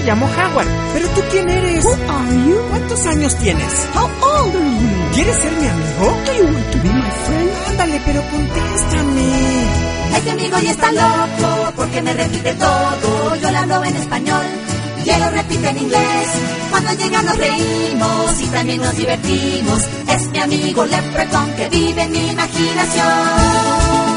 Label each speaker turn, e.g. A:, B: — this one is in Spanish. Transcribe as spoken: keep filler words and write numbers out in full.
A: llamo Howard. ¿Pero tú quién eres?
B: Who are you?
A: ¿Cuántos años tienes?
B: How old are you?
A: ¿Quieres ser mi amigo?
B: Do you want to be my friend?
A: Ándale, pero contéstame.
C: Este amigo ya está loco porque me repite todo. Yo le hablo en español y él lo repite en inglés. Cuando llega nos reímos y también nos divertimos. Es mi amigo Leprechaun que vive en mi imaginación.